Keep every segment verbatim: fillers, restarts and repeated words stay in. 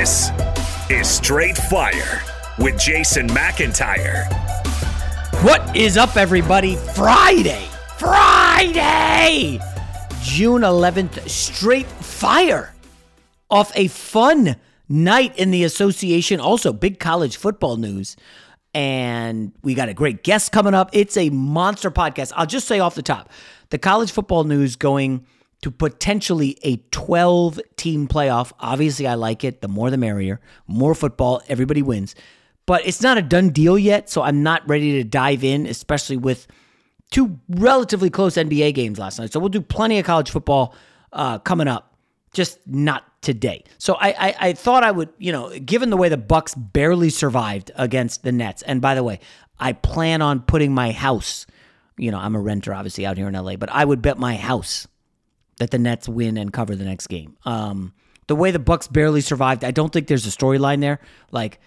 This is Straight Fire with Jason McIntyre. What is up, everybody? Friday, Friday, June eleventh, Straight Fire. Off a fun night in the association. Also, big college football news. And we got a great guest coming up. It's a monster podcast. I'll just say off the top, the college football news going to potentially a twelve-team playoff. Obviously, I like it. The more the merrier. More football. Everybody wins. But it's not a done deal yet, so I'm not ready to dive in, especially with two relatively close N B A games last night. So we'll do plenty of college football uh, coming up, just not today. So I, I I thought I would, you know, given the way the Bucks barely survived against the Nets, and by the way, I plan on putting my house, you know, I'm a renter obviously out here in L A, but I would bet my house that the Nets win and cover the next game. Um, the way the Bucks barely survived, I don't think there's a storyline there. Like,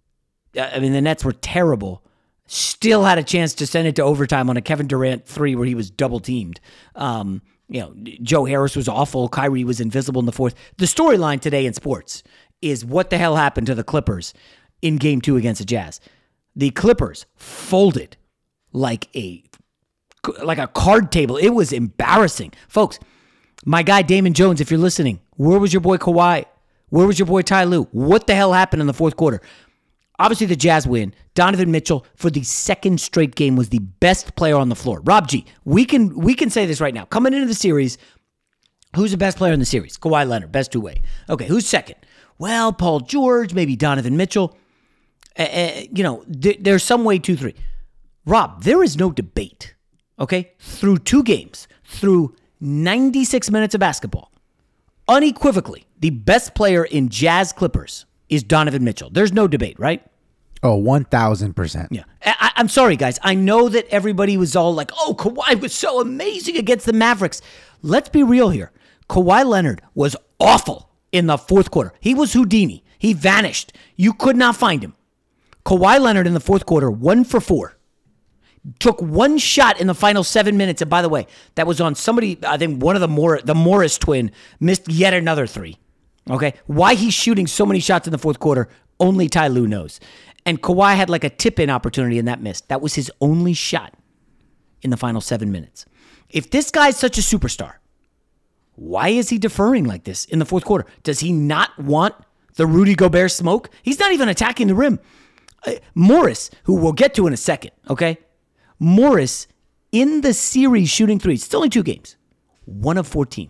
I mean, the Nets were terrible. Still had a chance to send it to overtime on a Kevin Durant three where he was double teamed. Um, you know, Joe Harris was awful. Kyrie was invisible in the fourth. The storyline today in sports is what the hell happened to the Clippers in game two against the Jazz. The Clippers folded like a like a card table. It was embarrassing. Folks, my guy Damon Jones, if you're listening, where was your boy Kawhi? Where was your boy Ty Lue? What the hell happened in the fourth quarter? Obviously, the Jazz win. Donovan Mitchell, for the second straight game, was the best player on the floor. Rob G, we can we can say this right now. Coming into the series, who's the best player in the series? Kawhi Leonard, best two-way. Okay, who's second? Well, Paul George, maybe Donovan Mitchell. Uh, uh, you know, th- there's some way two, three. Rob, there is no debate, okay? Through two games, through ninety-six minutes of basketball, unequivocally, the best player in Jazz Clippers is Donovan Mitchell. There's no debate, right? Oh, one thousand percent. Yeah. I, I'm sorry, guys. I know that everybody was all like, oh, Kawhi was so amazing against the Mavericks. Let's be real here. Kawhi Leonard was awful in the fourth quarter. He was Houdini. He vanished. You could not find him. Kawhi Leonard in the fourth quarter, one for four. Took one shot in the final seven minutes. And by the way, that was on somebody, I think one of the Mor- the Morris twin missed yet another three. Okay, why he's shooting so many shots in the fourth quarter, only Ty Lue knows. And Kawhi had like a tip-in opportunity and that missed. That was his only shot in the final seven minutes. If this guy's such a superstar, why is he deferring like this in the fourth quarter? Does he not want the Rudy Gobert smoke? He's not even attacking the rim. Uh, Morris, who we'll get to in a second, okay? Morris, in the series shooting threes, it's only two games, one of fourteen.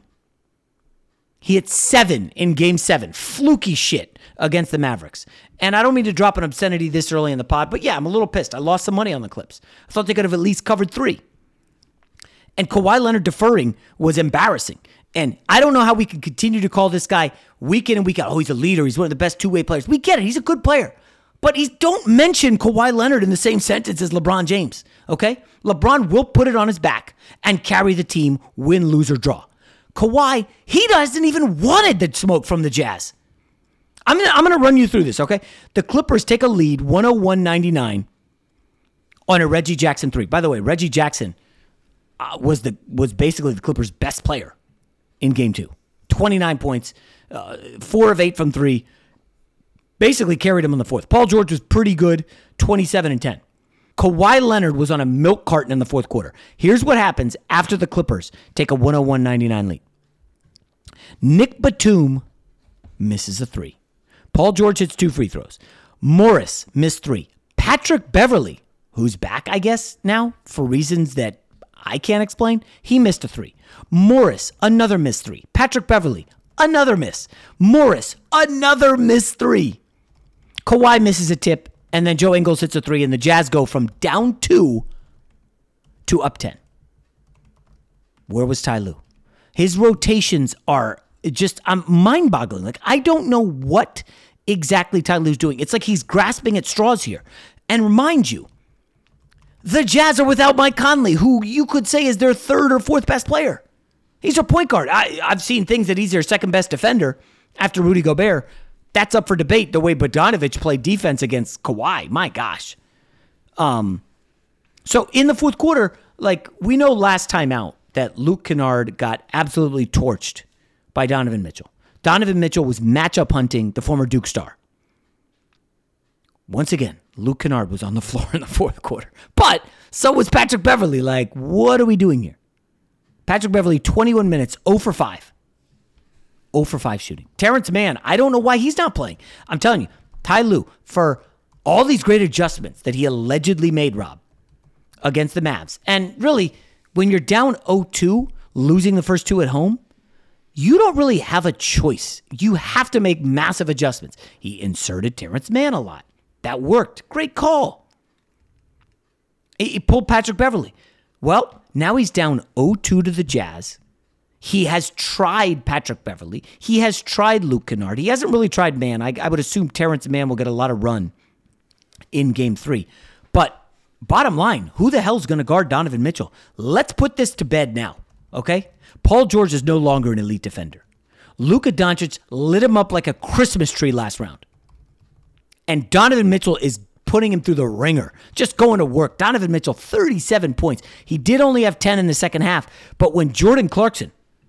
He hit seven in game seven. Fluky shit against the Mavericks. And I don't mean to drop an obscenity this early in the pod, but yeah, I'm a little pissed. I lost some money on the Clips. I thought they could have at least covered three. And Kawhi Leonard deferring was embarrassing. And I don't know how we can continue to call this guy week in and week out. Oh, he's a leader. He's one of the best two-way players. We get it. He's a good player. But he's, don't mention Kawhi Leonard in the same sentence as LeBron James, okay? LeBron will put it on his back and carry the team, win, lose, or draw. Kawhi, he doesn't even wanted the smoke from the Jazz. I'm gonna, I'm gonna run you through this, okay? The Clippers take a lead, one oh one ninety-nine, on a Reggie Jackson three. By the way, Reggie Jackson uh, was the was basically the Clippers' best player in game two. twenty-nine points, uh, four of eight from three. Basically carried him in the fourth. Paul George was pretty good, twenty-seven and ten. Kawhi Leonard was on a milk carton in the fourth quarter. Here's what happens after the Clippers take a one oh one ninety-nine lead. Nick Batum misses a three. Paul George hits two free throws. Morris missed three. Patrick Beverley, who's back, I guess, now, for reasons that I can't explain, he missed a three. Morris, another missed three. Patrick Beverley, another miss. Morris, another missed three. Kawhi misses a tip. And then Joe Ingles hits a three, and the Jazz go from down two to up ten. Where was Ty Lue? His rotations are just I'm mind-boggling. Like, I don't know what exactly Ty Lue's doing. It's like he's grasping at straws here. And remind you, the Jazz are without Mike Conley, who you could say is their third or fourth best player. He's their point guard. I, I've seen things that he's their second best defender after Rudy Gobert. That's up for debate, the way Bogdanovic played defense against Kawhi. My gosh. Um, so in the fourth quarter, like, we know last time out that Luke Kennard got absolutely torched by Donovan Mitchell. Donovan Mitchell was matchup hunting the former Duke star. Once again, Luke Kennard was on the floor in the fourth quarter. But so was Patrick Beverley. Like, what are we doing here? Patrick Beverley, twenty-one minutes, zero for five. zero for five shooting. Terrence Mann, I don't know why he's not playing. I'm telling you, Ty Lue, for all these great adjustments that he allegedly made, Rob, against the Mavs. And really, when you're down oh two, losing the first two at home, you don't really have a choice. You have to make massive adjustments. He inserted Terrence Mann a lot. That worked. Great call. He pulled Patrick Beverley. Well, now he's down oh two to the Jazz. He has tried Patrick Beverley. He has tried Luke Kennard. He hasn't really tried Mann. I, I would assume Terrence Mann will get a lot of run in game three. But bottom line, who the hell's going to guard Donovan Mitchell? Let's put this to bed now, okay? Paul George is no longer an elite defender. Luka Doncic lit him up like a Christmas tree last round. And Donovan Mitchell is putting him through the ringer, just going to work. Donovan Mitchell, thirty-seven points. He did only have ten in the second half, but when Jordan Clarkson,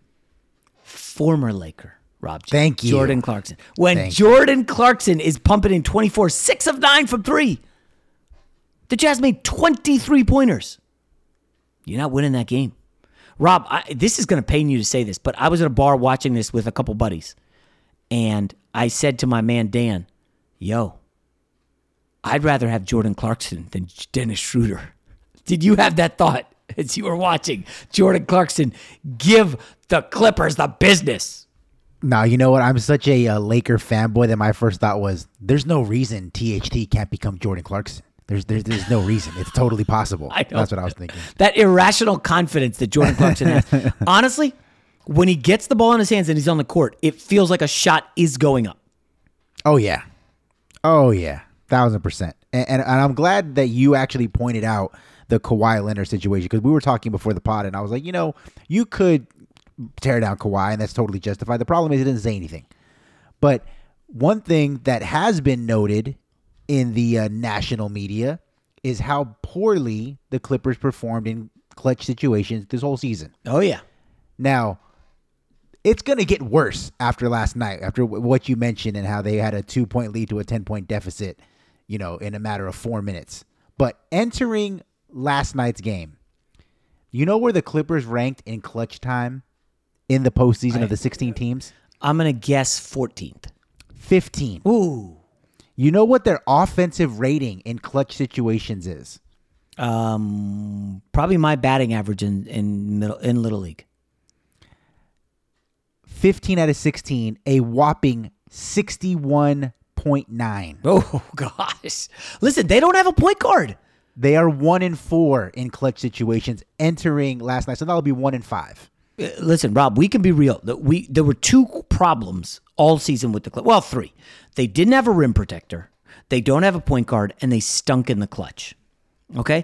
former Laker, Rob, Thank you. Jordan Clarkson, when Thank Jordan you. Clarkson is pumping in twenty-four, six of nine from three, the Jazz made twenty-three pointers. You're not winning that game. Rob, I, this is going to pain you to say this, but I was at a bar watching this with a couple buddies, and I said to my man Dan, yo, I'd rather have Jordan Clarkson than Dennis Schroeder. Did you have that thought as you were watching Jordan Clarkson give the Clippers the business? No, you know what? I'm such a uh, Laker fanboy that my first thought was, there's no reason T H T can't become Jordan Clarkson. There's there's, there's no reason. It's totally possible. I know. That's what I was thinking. That irrational confidence that Jordan Clarkson has. Honestly, when he gets the ball in his hands and he's on the court, it feels like a shot is going up. Oh, yeah. Oh, yeah. Thousand percent. And, and, and I'm glad that you actually pointed out the Kawhi Leonard situation, because we were talking before the pod and I was like, you know, you could tear down Kawhi and that's totally justified. The problem is he didn't say anything. But one thing that has been noted in the uh, national media is how poorly the Clippers performed in clutch situations this whole season. Oh, yeah. Now, it's going to get worse after last night, after w- what you mentioned and how they had a two-point lead to a ten-point deficit, you know, in a matter of four minutes. But entering last night's game, you know where the Clippers ranked in clutch time in the postseason I, of the sixteen teams? I'm going to guess fourteenth. fifteen. Ooh. You know what their offensive rating in clutch situations is? Um, probably my batting average in, in middle in Little League. fifteen out of sixteen, a whopping sixty-one point nine. Oh, gosh. Listen, they don't have a point guard. They are one in four in clutch situations entering last night, so that'll be one in five. Uh, listen, Rob, we can be real. We There were two problems all season with the clutch. Well, three. They didn't have a rim protector. They don't have a point guard, and they stunk in the clutch. Okay?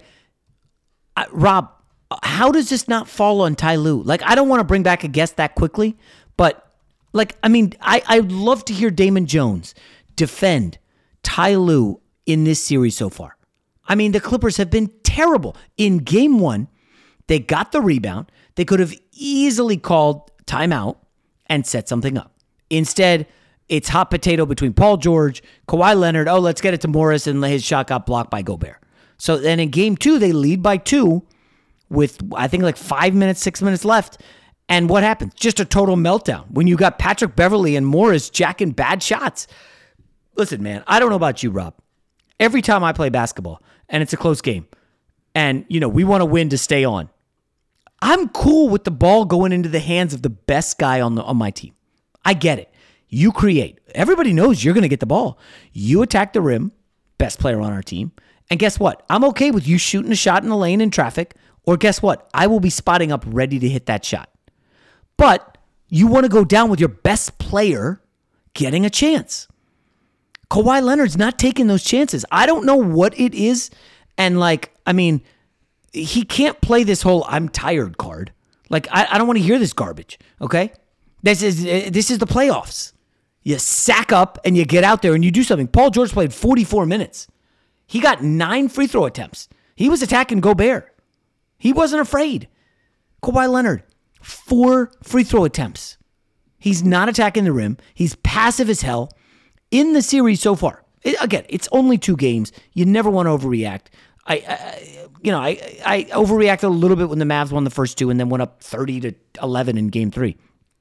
Uh, Rob, how does this not fall on Ty Lue? Like, I don't want to bring back a guest that quickly, but, like, I mean, I, I'd love to hear Damon Jones defend Ty Lue in this series so far. I mean, the Clippers have been terrible. In game one, they got the rebound. They could have easily called timeout and set something up. Instead, it's hot potato between Paul George, Kawhi Leonard. Oh, let's get it to Morris, and his shot got blocked by Gobert. So then in game two, they lead by two with, I think, like five minutes, six minutes left. And what happens? Just a total meltdown when you got Patrick Beverley and Morris jacking bad shots. Listen, man, I don't know about you, Rob. Every time I play basketball and it's a close game and, you know, we want to win to stay on, I'm cool with the ball going into the hands of the best guy on the on my team. I get it. You create. Everybody knows you're going to get the ball. You attack the rim, best player on our team. And guess what? I'm okay with you shooting a shot in the lane in traffic, or guess what? I will be spotting up ready to hit that shot. But you want to go down with your best player getting a chance. Kawhi Leonard's not taking those chances. I don't know what it is. And like, I mean, he can't play this whole I'm tired card. Like, I, I don't want to hear this garbage, okay? This is this is the playoffs. You sack up and you get out there and you do something. Paul George played forty-four minutes. He got nine free throw attempts. He was attacking Gobert. He wasn't afraid. Kawhi Leonard, four free throw attempts. He's not attacking the rim. He's passive as hell in the series so far. It, again, it's only two games. You never want to overreact. I, I you know, I, I overreacted a little bit when the Mavs won the first two and then went up thirty to eleven in game three.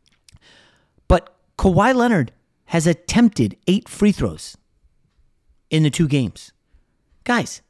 But Kawhi Leonard has attempted eight free throws in the two games. Guys,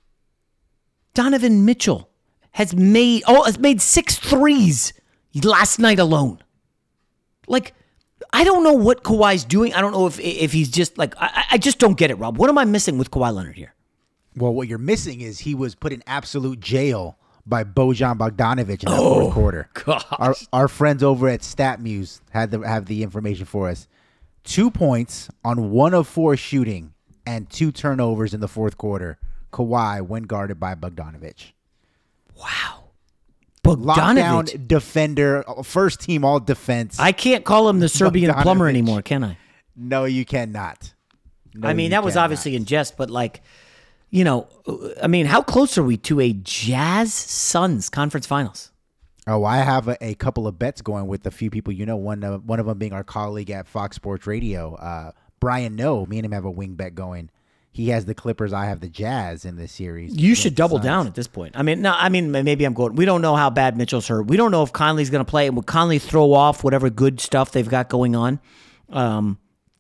Donovan Mitchell has made oh has made six threes last night alone. Like, I don't know what Kawhi's doing. I don't know if if he's just like I, I just don't get it, Rob. What am I missing with Kawhi Leonard here? Well, what you're missing is he was put in absolute jail by Bojan Bogdanovic in the Oh, fourth quarter. gosh. Our our friends over at StatMuse had the have the information for us. Two points on one of four shooting and two turnovers in the fourth quarter. Kawhi when guarded by Bogdanovic. Wow. Lockdown Bogdanovic. defender, first team all defense. I can't call him the Serbian Bogdanovic. plumber anymore, can I? No, you cannot. No, I mean, you that was cannot. obviously in jest, but like, you know, I mean, how close are we to a Jazz Suns conference finals? Oh, I have a, a couple of bets going with a few people. You know, one of, one of them being our colleague at Fox Sports Radio, uh, Brian No. Me and him have a wing bet going. He has the Clippers. I have the Jazz in this series. You should against the double Suns. down at this point. I mean, no, I mean, maybe I'm going. We don't know how bad Mitchell's hurt. We don't know if Conley's going to play. And will Conley throw off whatever good stuff they've got going on? Um,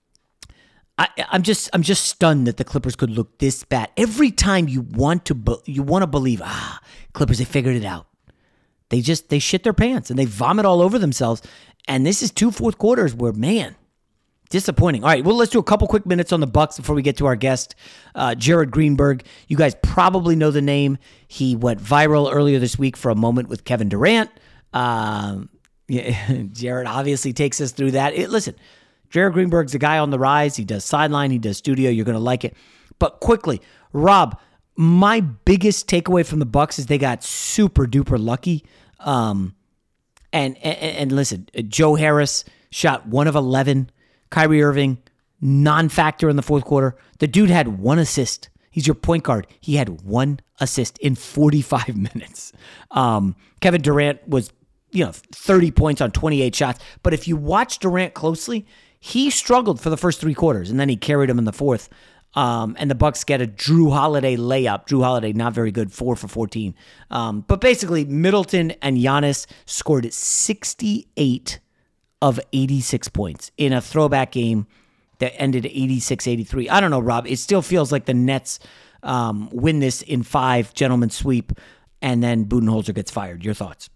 I, I'm just, I'm just stunned that the Clippers could look this bad. Every time you want to, be, you want to believe, ah, Clippers, they figured it out. They just, they shit their pants and they vomit all over themselves. And this is two fourth quarters where, man, disappointing. All right, well, let's do a couple quick minutes on the Bucks before we get to our guest, uh, Jared Greenberg. You guys probably know the name. He went viral earlier this week for a moment with Kevin Durant. Um, yeah, Jared obviously takes us through that. It, listen, Jared Greenberg's a guy on the rise. He does sideline. He does studio. You're going to like it. But quickly, Rob, my biggest takeaway from the Bucks is they got super duper lucky. Um, and, and and listen, Joe Harris shot one of eleven. Kyrie Irving, non-factor in the fourth quarter. The dude had one assist. He's your point guard. He had one assist in forty-five minutes. Um, Kevin Durant was, you know, thirty points on twenty-eight shots. But if you watch Durant closely, he struggled for the first three quarters, and then he carried him in the fourth. Um, and the Bucks get a Drew Holiday layup. Drew Holiday, not very good, four for fourteen. Um, but basically, Middleton and Giannis scored sixty-eight of eighty-six points in a throwback game that ended eighty-six eighty-three. I don't know, Rob. It still feels like the Nets um, win this in five, gentlemen sweep, and then Budenholzer gets fired. Your thoughts?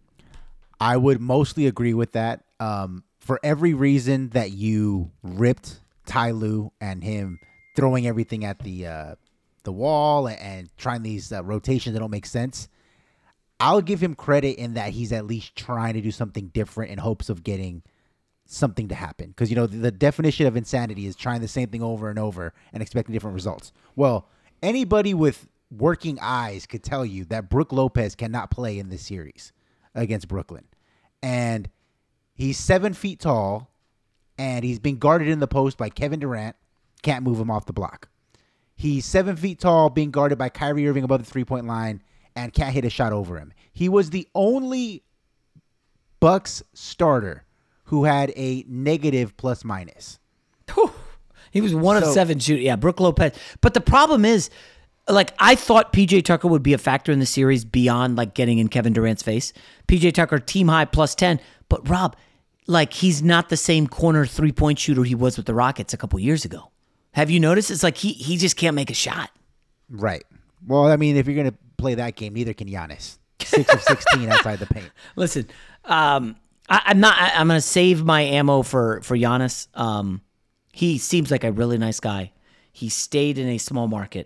I would mostly agree with that. Um, for every reason that you ripped Ty Lue and him throwing everything at the uh, the wall and, and trying these uh, rotations that don't make sense, I'll give him credit in that he's at least trying to do something different in hopes of getting something to happen. Because, you know, the, the definition of insanity is trying the same thing over and over and expecting different results. Well, anybody with working eyes could tell you that Brook Lopez cannot play in this series against Brooklyn. And he's seven feet tall, and he's been guarded in the post by Kevin Durant. Can't move him off the block. He's seven feet tall, being guarded by Kyrie Irving above the three-point line, and can't hit a shot over him. He was the only Bucks starter who had a negative plus minus. Whew. He was one So- of seven shooting. Yeah, Brook Lopez. But the problem is, like, I thought P J Tucker would be a factor in the series beyond, like, getting in Kevin Durant's face. P J Tucker, team high, plus ten. But, Rob, like, he's not the same corner three-point shooter he was with the Rockets a couple years ago. Have you noticed? It's like he he just can't make a shot. Right. Well, I mean, if you're going to play that game, neither can Giannis. Six of sixteen outside the paint. Listen, um, I, I'm not. I, I'm going to save my ammo for for Giannis. Um, he seems like a really nice guy. He stayed in a small market.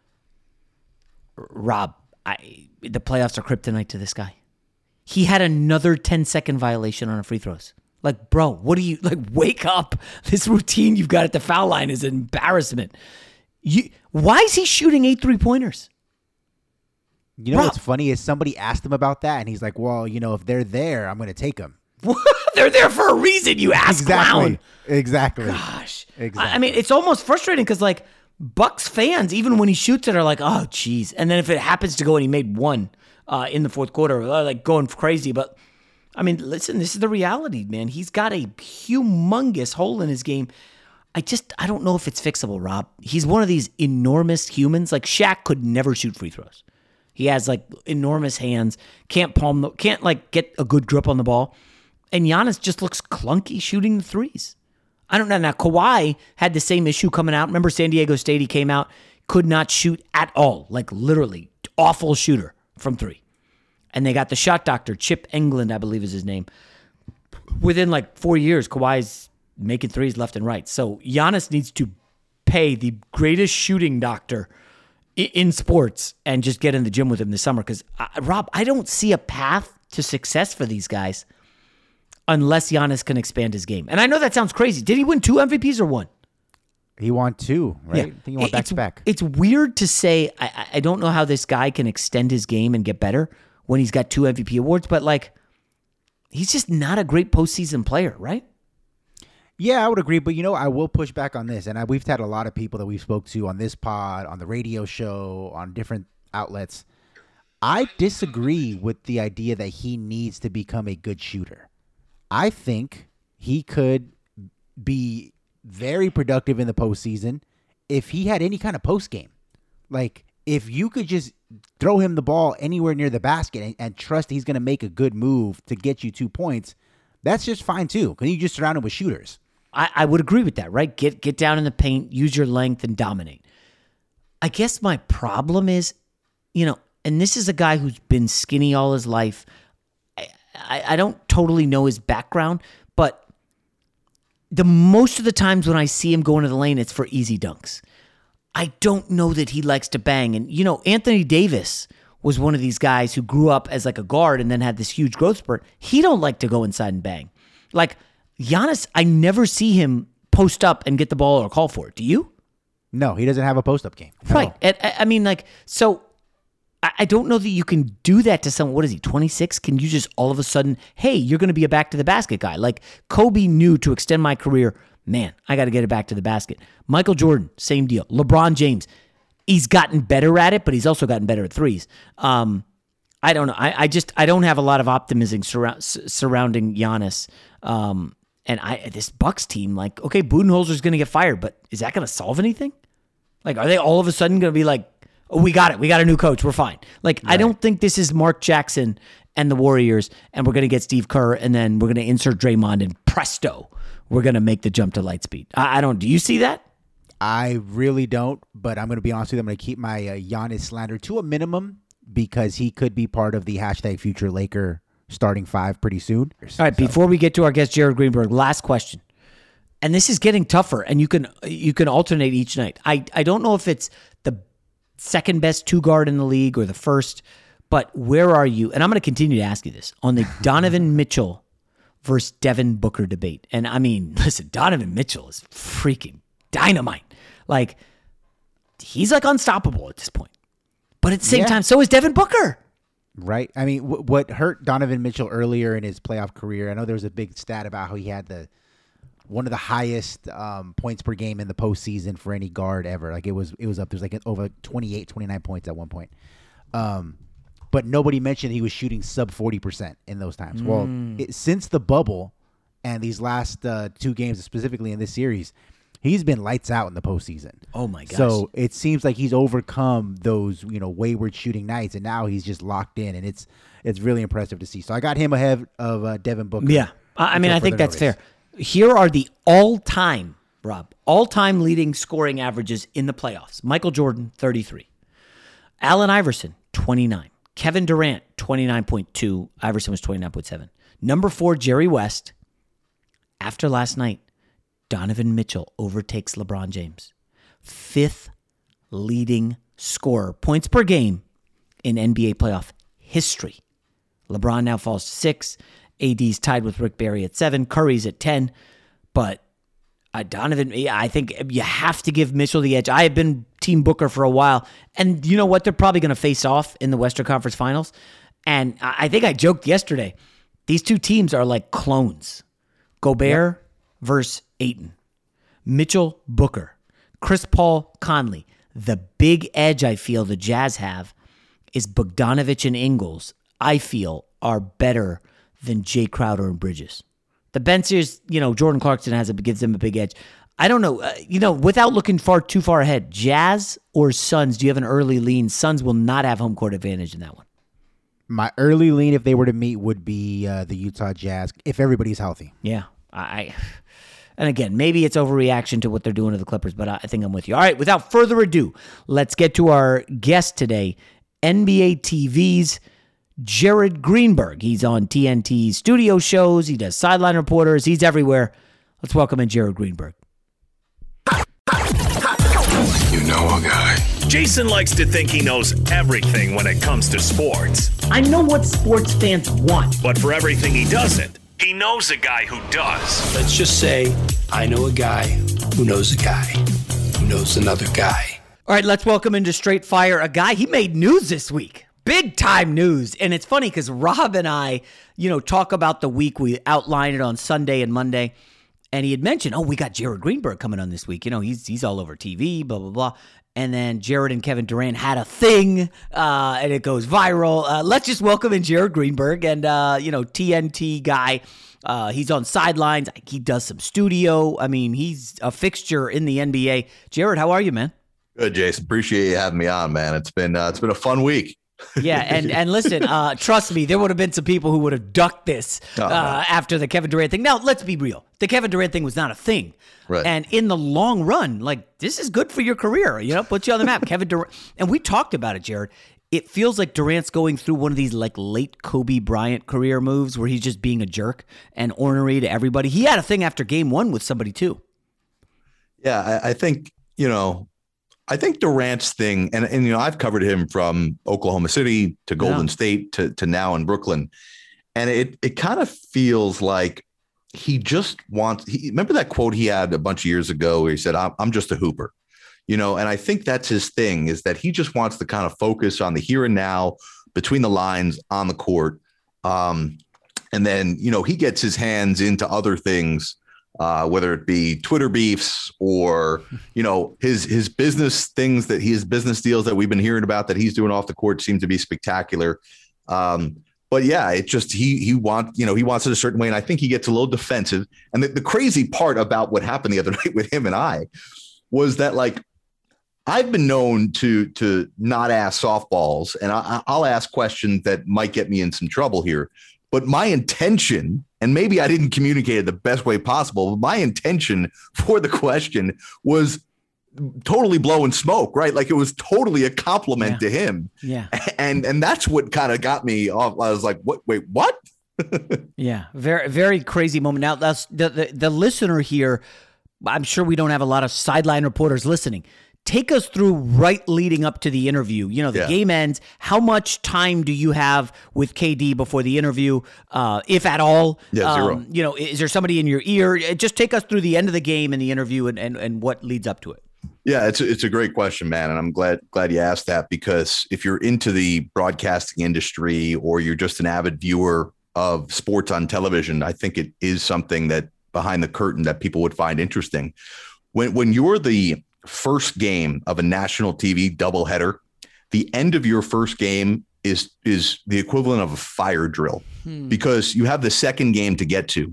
Rob, I, the playoffs are kryptonite to this guy. He had another ten second violation on a free throws. Like, bro, what do you like? Wake up! This routine you've got at the foul line is an embarrassment. You, why is he shooting eight three pointers? You know Rob. what's funny is somebody asked him about that, and he's like, well, you know, if they're there, I'm going to take them. They're there for a reason, you ass clown. Exactly. Gosh. Exactly. I I mean, it's almost frustrating because, like, Bucks fans, even when he shoots it, are like, oh, geez. And then if it happens to go and he made one uh, in the fourth quarter, they're like going crazy. But I mean, listen, this is the reality, man. He's got a humongous hole in his game. I just, I don't know if it's fixable, Rob. He's one of these enormous humans. Like Shaq could never shoot free throws. He has like enormous hands, can't palm, the, can't like get a good grip on the ball. And Giannis just looks clunky shooting the threes. I don't know. Now, Kawhi had the same issue coming out. Remember San Diego State? He came out, could not shoot at all. Like literally awful shooter from three. And they got the shot doctor, Chip Engelland, I believe is his name. Within like four years, Kawhi's making threes left and right. So Giannis needs to pay the greatest shooting doctor in sports and just get in the gym with him this summer. Because, uh, Rob, I don't see a path to success for these guys unless Giannis can expand his game. And I know that sounds crazy. Did he win two M V Ps or one? He won two, right? Yeah. I think he won back it's, to back. It's weird to say, I, I don't know how this guy can extend his game and get better when he's got two M V P awards, but like, he's just not a great postseason player, right? Yeah, I would agree. But, you know, I will push back on this. And I, we've had a lot of people that we've spoke to on this pod, on the radio show, on different outlets. I disagree with the idea that he needs to become a good shooter. I think he could be very productive in the postseason if he had any kind of post game. Like, if you could just throw him the ball anywhere near the basket and, and trust he's going to make a good move to get you two points, that's just fine too. Because you just surround him with shooters. I, I would agree with that, right? Get get down in the paint, use your length, and dominate. I guess my problem is, you know, and this is a guy who's been skinny all his life. I, I, I don't totally know his background, but the most of the times when I see him go into the lane, it's for easy dunks. I don't know that he likes to bang. And, you know, Anthony Davis was one of these guys who grew up as like a guard and then had this huge growth spurt. He don't like to go inside and bang. Like, Giannis, I never see him post up and get the ball or call for it. Do you? No, he doesn't have a post-up game. Right. And, I mean, like, so I, I don't know that you can do that to someone. What is he, twenty-six? Can you just all of a sudden, hey, you're going to be a back-to-the-basket guy? Like, Kobe knew to extend my career, man, I got to get it back to the basket. Michael Jordan, same deal. LeBron James, he's gotten better at it, but he's also gotten better at threes. Um, I don't know. I, I just, I don't have a lot of optimism surround, surrounding Giannis. Um And I this Bucks team, like, okay, Budenholzer's going to get fired, but is that going to solve anything? Like, are they all of a sudden going to be like, oh, we got it. We got a new coach. We're fine. Like, right. I don't think this is Mark Jackson and the Warriors, and we're going to get Steve Kerr, and then we're going to insert Draymond, and presto, we're going to make the jump to light speed. I, I don't. Do you see that? I really don't, but I'm going to be honest with you. I'm going to keep my uh, Giannis slander to a minimum because he could be part of the hashtag future Laker starting five pretty soon. All right, so. Before we get to our guest, Jared Greenberg, last question. And this is getting tougher, and you can you can alternate each night. I, I don't know if it's the second best two guard in the league or the first, but where are you? And I'm going to continue to ask you this on the Donovan Mitchell versus Devin Booker debate. And I mean, listen, Donovan Mitchell is freaking dynamite. Like, he's like unstoppable at this point. But at the same yeah. time, so is Devin Booker. Right. I mean, w- what hurt Donovan Mitchell earlier in his playoff career, I know there was a big stat about how he had the one of the highest um, points per game in the postseason for any guard ever. Like it was it was up. There was like over twenty-eight, twenty-nine points at one point. Um, but nobody mentioned he was shooting sub forty percent in those times. Mm. Well, it, since the bubble and these last uh, two games, specifically in this series, he's been lights out in the postseason. Oh, my gosh. So it seems like he's overcome those, you know, wayward shooting nights, and now he's just locked in, and it's it's really impressive to see. So I got him ahead of uh, Devin Booker. Yeah. I mean, I think that's notice. fair. Here are the all-time, Rob, all-time leading scoring averages in the playoffs. Michael Jordan, thirty-three. Allen Iverson, twenty-nine. Kevin Durant, twenty-nine point two. Iverson was twenty-nine point seven. Number four, Jerry West. After last night, Donovan Mitchell overtakes LeBron James. Fifth leading scorer, points per game in N B A playoff history. LeBron now falls to six. A D's tied with Rick Barry at seven. Curry's at ten. But uh, Donovan, I think you have to give Mitchell the edge. I have been Team Booker for a while. And you know what? They're probably going to face off in the Western Conference Finals. And I think I joked yesterday, these two teams are like clones. Gobert yep. versus Ayton. Mitchell, Booker. Chris Paul, Conley. The big edge I feel the Jazz have is Bogdanovich and Ingles, I feel, are better than Jay Crowder and Bridges. The Ben Sears, you know, Jordan Clarkson has a gives them a big edge. I don't know, uh, you know, without looking far too far ahead, Jazz or Suns? Do you have an early lean? Suns will not have home court advantage in that one. My early lean, if they were to meet, would be uh, the Utah Jazz if everybody's healthy. Yeah, I. And again, maybe it's overreaction to what they're doing to the Clippers, but I think I'm with you. All right, without further ado, let's get to our guest today, N B A T V's Jared Greenberg. He's on T N T studio shows. He does sideline reporters. He's everywhere. Let's welcome in Jared Greenberg. You know a guy. Jason likes to think he knows everything when it comes to sports. I know what sports fans want. But for everything he doesn't, he knows a guy who does. Let's just say I know a guy who knows a guy who knows another guy. All right, let's welcome into Straight Fire a guy. He made news this week. Big time news. And it's funny because Rob and I, you know, talk about the week. We outlined it on Sunday and Monday. And he had mentioned, oh, we got Jared Greenberg coming on this week. You know, he's he's all over T V, blah, blah, blah. And then Jared and Kevin Durant had a thing, uh, and it goes viral. Uh, let's just welcome in Jared Greenberg, and, uh, you know, T N T guy. Uh, he's on sidelines. He does some studio. I mean, he's a fixture in the N B A. Jared, how are you, man? Good, Jason. Appreciate you having me on, man. It's been uh, it's been a fun week. Yeah, and and listen, uh, trust me, there would have been some people who would have ducked this uh, uh, after the Kevin Durant thing. Now, let's be real. The Kevin Durant thing was not a thing. Right. And in the long run, like, this is good for your career. You know, puts you on the map. Kevin Durant. And we talked about it, Jared. It feels like Durant's going through one of these, like, late Kobe Bryant career moves where he's just being a jerk and ornery to everybody. He had a thing after game one with somebody, too. Yeah, I, I think, you know, I think Durant's thing, and, and you know, I've covered him from Oklahoma City to Golden yeah. State to, to now in Brooklyn. And it it kind of feels like he just wants, he, remember that quote he had a bunch of years ago where he said, I'm, I'm just a hooper, you know, and I think that's his thing, is that he just wants to kind of focus on the here and now, between the lines, on the court. Um, and then, you know, he gets his hands into other things, Uh, whether it be Twitter beefs or, you know, his his business things that he his business deals that we've been hearing about that he's doing off the court seem to be spectacular. Um, but yeah, it just he he wants, you know, he wants it a certain way. And I think he gets a little defensive. And the, the crazy part about what happened the other night with him and I was that, like, I've been known to to not ask softballs, and I, I'll ask questions that might get me in some trouble here. But my intention, and maybe I didn't communicate it the best way possible, but my intention for the question was totally blowing smoke, right? Like, it was totally a compliment yeah. to him. Yeah. And and that's what kind of got me off. I was like, what? Wait, what? Yeah. Very, very crazy moment. Now, that's the, the, the listener here, I'm sure we don't have a lot of sideline reporters listening. Take us through right leading up to the interview. You know, the yeah. game ends. How much time do you have with K D before the interview, uh, if at all? Yeah, zero. Um, you know, is there somebody in your ear? Just take us through the end of the game and the interview and, and, and what leads up to it. Yeah, it's a, it's a great question, man. And I'm glad glad you asked that, because if you're into the broadcasting industry or you're just an avid viewer of sports on television, I think it is something that behind the curtain that people would find interesting. When when you're the first game of a national T V doubleheader, the end of your first game is is the equivalent of a fire drill, hmm. because you have the second game to get to,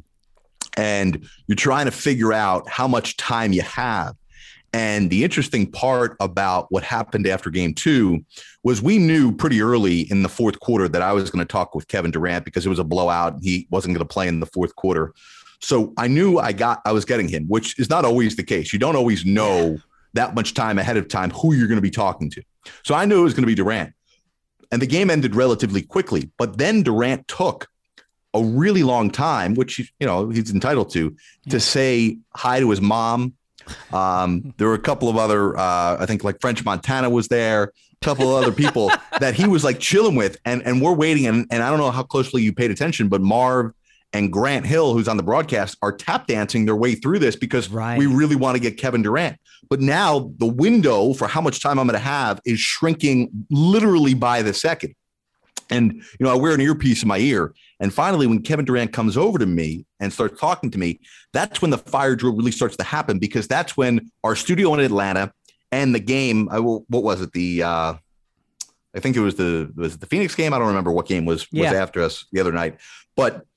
and you're trying to figure out how much time you have. And the interesting part about what happened after game two was we knew pretty early in the fourth quarter that I was going to talk with Kevin Durant because it was a blowout. He wasn't going to play in the fourth quarter. So I knew I got I was getting him, which is not always the case. You don't always know that much time ahead of time who you're going to be talking to. So I knew it was going to be Durant. And the game ended relatively quickly. But then Durant took a really long time, which, you know, he's entitled to, yeah. to say hi to his mom. Um, there were a couple of other, uh, I think like French Montana was there, a couple of other people that he was like chilling with. And, and we're waiting. And, and I don't know how closely you paid attention, but Marv and Grant Hill, who's on the broadcast, are tap dancing their way through this because right. we really want to get Kevin Durant. But now the window for how much time I'm going to have is shrinking literally by the second. And, you know, I wear an earpiece in my ear. And finally, when Kevin Durant comes over to me and starts talking to me, that's when the fire drill really starts to happen, because that's when our studio in Atlanta and the game, I will, what was it? The, uh, I think it was the, was it the Phoenix game. I don't remember what game was, yeah. was after us the other night, but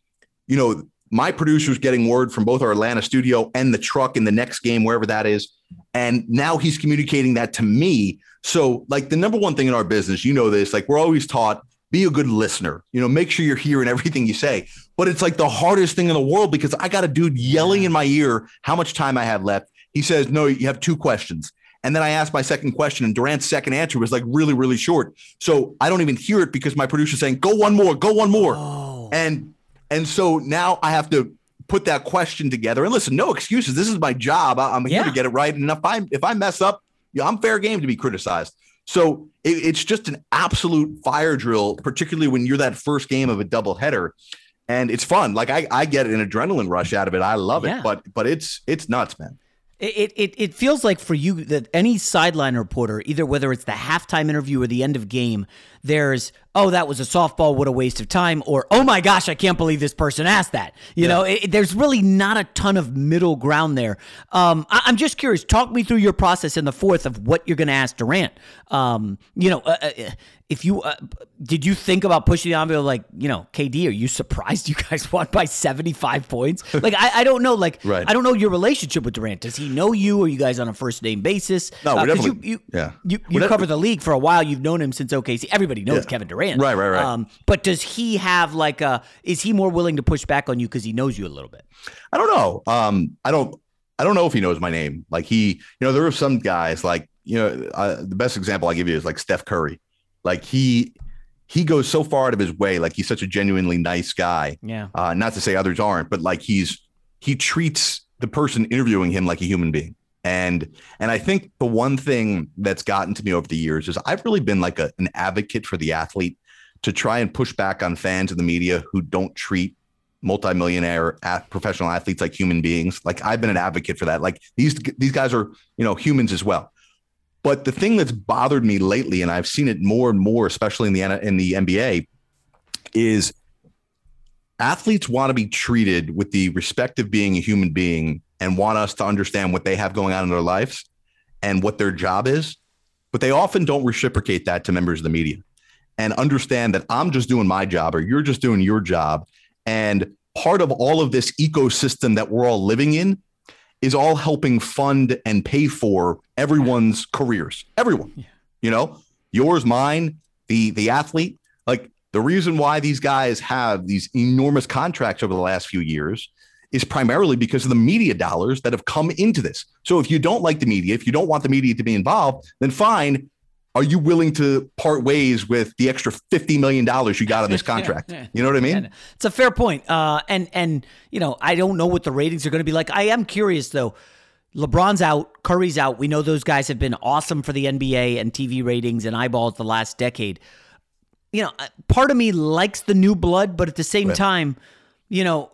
you know, my producer's getting word from both our Atlanta studio and the truck in the next game, wherever that is. And now he's communicating that to me. So like the number one thing in our business, you know this, like we're always taught, be a good listener, you know, make sure you're hearing everything you say. But it's like the hardest thing in the world because I got a dude yelling in my ear how much time I have left. He says, no, you have two questions. And then I asked my second question and Durant's second answer was like really, really short. So I don't even hear it because my producer's saying, go one more, go one more. Oh. And And so now I have to put that question together. And listen, no excuses. This is my job. I'm here yeah. to get it right. And if I if I mess up, yeah, I'm fair game to be criticized. So it, it's just an absolute fire drill, particularly when you're that first game of a doubleheader. And it's fun. Like I, I get an adrenaline rush out of it. I love yeah. it. But but it's it's nuts, man. It, it it feels like for you that any sideline reporter, either whether it's the halftime interview or the end of game, there's, oh, that was a softball, what a waste of time, or, oh my gosh, I can't believe this person asked that. You yeah. know, it, there's really not a ton of middle ground there. Um, I, I'm just curious, talk me through your process in the fourth of what you're going to ask Durant. Um, you know, uh, if you, uh, did you think about pushing the envelope like, you know, K D, are you surprised you guys won by seventy-five points? Like, I, I don't know, like, right. I don't know your relationship with Durant. Does he know you? Are you guys on a first name basis? No, we're uh, definitely, you, you, yeah. You, you cover the league for a while. You've known him since O K C. Everybody knows yeah. Kevin Durant. Right, right, right. Um, but does he have like a, is he more willing to push back on you because he knows you a little bit? I don't know. Um, I don't, I don't know if he knows my name. Like he, you know, there are some guys like, you know, uh, the best example I give you is like Steph Curry. Like he, he goes so far out of his way. Like he's such a genuinely nice guy. Yeah. Uh, not to say others aren't, but like he's, he treats the person interviewing him like a human being. And, and I think the one thing that's gotten to me over the years is I've really been like a, an advocate for the athlete to try and push back on fans of the media who don't treat multimillionaire at professional athletes like human beings. Like I've been an advocate for that. Like these, these guys are, you know, humans as well. But the thing that's bothered me lately, and I've seen it more and more, especially in the in the N B A, is athletes want to be treated with the respect of being a human being and want us to understand what they have going on in their lives and what their job is. But they often don't reciprocate that to members of the media and understand that I'm just doing my job or you're just doing your job. And part of all of this ecosystem that we're all living in is all helping fund and pay for everyone's careers. Everyone, yeah. you know, yours, mine, the the athlete. Like the reason why these guys have these enormous contracts over the last few years is primarily because of the media dollars that have come into this. So if you don't like the media, if you don't want the media to be involved, then fine. Are you willing to part ways with the extra fifty million dollars you got on this contract? You know what I mean? Yeah, it's a fair point. Uh, and, and, you know, I don't know what the ratings are going to be like. I am curious, though. LeBron's out. Curry's out. We know those guys have been awesome for the N B A and T V ratings and eyeballs the last decade. You know, part of me likes the new blood, but at the same right. time, you know,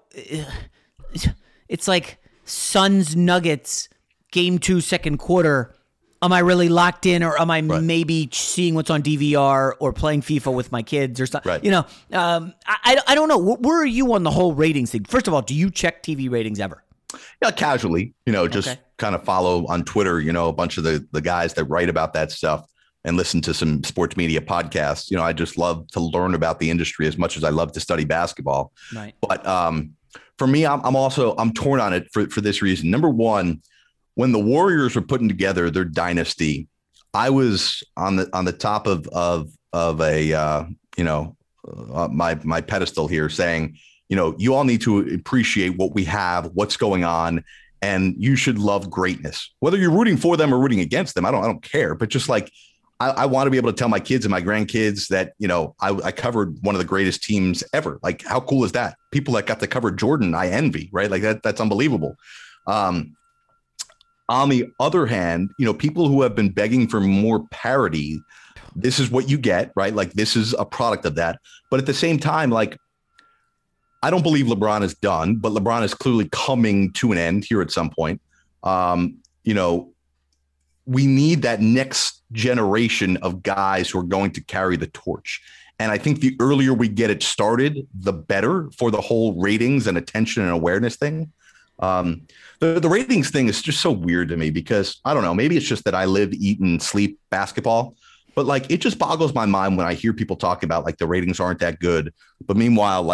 it's like Suns Nuggets game two, second quarter. Am I really locked in, or am I right. maybe seeing what's on D V R or playing FIFA with my kids or something? Right. You know, um, I, I don't know. Where are you on the whole ratings thing? First of all, do you check T V ratings ever? Yeah, casually, you know, just okay. kind of follow on Twitter, you know, a bunch of the, the guys that write about that stuff and listen to some sports media podcasts. You know, I just love to learn about the industry as much as I love to study basketball. Right. But um, for me, I'm, I'm also I'm torn on it for, for this reason. Number one, when the Warriors were putting together their dynasty, I was on the on the top of of of a uh, you know uh, my my pedestal here, saying, you know, you all need to appreciate what we have, what's going on, and you should love greatness. Whether you're rooting for them or rooting against them, I don't I don't care. But just like I, I want to be able to tell my kids and my grandkids that, you know, I, I covered one of the greatest teams ever. Like, how cool is that? People that got to cover Jordan, I envy, right? Like that that's unbelievable. Um, On the other hand, you know, people who have been begging for more parity, this is what you get, right? Like this is a product of that. But at the same time, like, I don't believe LeBron is done, but LeBron is clearly coming to an end here at some point. Um, you know, we need that next generation of guys who are going to carry the torch. And I think the earlier we get it started, the better for the whole ratings and attention and awareness thing. Um, the, the ratings thing is just so weird to me because I don't know, maybe it's just that I live, eat and sleep basketball, but like, it just boggles my mind when I hear people talk about like the ratings aren't that good. But meanwhile, like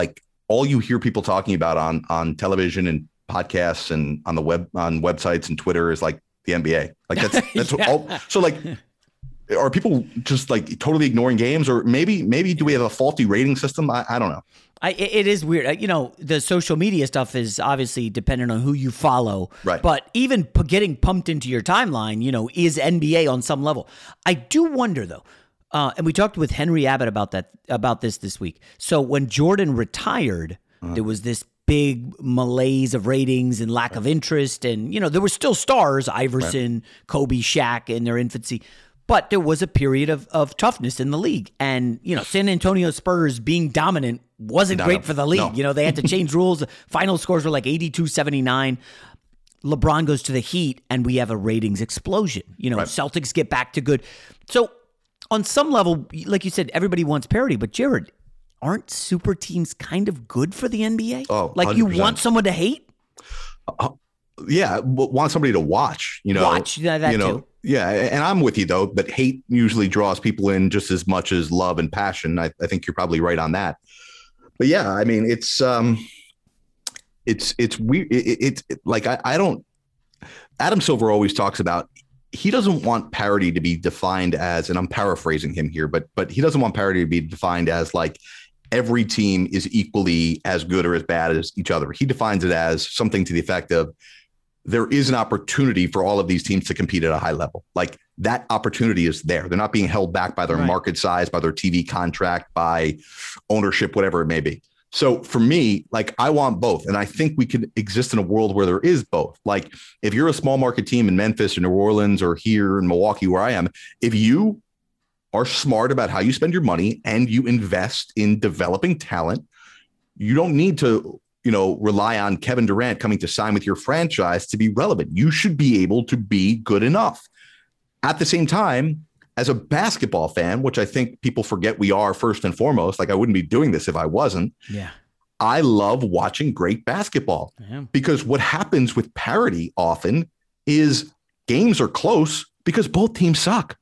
all you hear people talking about on on television and podcasts and on the web on websites and Twitter is like the N B A. Like that's that's yeah. all. So like, are people just like totally ignoring games, or maybe maybe do we have a faulty rating system? I, I don't know. I, it is weird. You know, the social media stuff is obviously dependent on who you follow. Right. But even p- getting pumped into your timeline, you know, is N B A on some level. I do wonder though. Uh, and we talked with Henry Abbott about that, about this this week. So when Jordan retired, uh-huh. there was this big malaise of ratings and lack right. of interest. And, you know, there were still stars, Iverson, right. Kobe, Shaq in their infancy. But there was a period of, of toughness in the league. And, you know, San Antonio Spurs being dominant wasn't Not great a, for the league. No. You know, they had to change rules. Final scores were like eighty-two seventy-nine. LeBron goes to the Heat, and we have a ratings explosion. You know, right. Celtics get back to good. So, on some level, like you said, everybody wants parity, but Jared, aren't super teams kind of good for the N B A? Oh, like one hundred percent. You want someone to hate? Uh, yeah, want somebody to watch. You know, watch yeah, that you know, too. Yeah, and I'm with you though. But hate usually draws people in just as much as love and passion. I, I think you're probably right on that. But yeah, I mean, it's um, it's it's weird. It's it, it, like I, I don't. Adam Silver always talks about. He doesn't want parity to be defined as, and I'm paraphrasing him here, but but he doesn't want parity to be defined as like every team is equally as good or as bad as each other. He defines it as something to the effect of there is an opportunity for all of these teams to compete at a high level. Like that opportunity is there. They're not being held back by their right. market size, by their T V contract, by ownership, whatever it may be. So for me, like I want both. And I think we could exist in a world where there is both. Like if you're a small market team in Memphis or New Orleans or here in Milwaukee, where I am, if you are smart about how you spend your money and you invest in developing talent, you don't need to, you know, rely on Kevin Durant coming to sign with your franchise to be relevant. You should be able to be good enough. At the same time, as a basketball fan, which I think people forget we are first and foremost, like I wouldn't be doing this if I wasn't. Yeah. I love watching great basketball yeah. because what happens with parity often is games are close because both teams suck,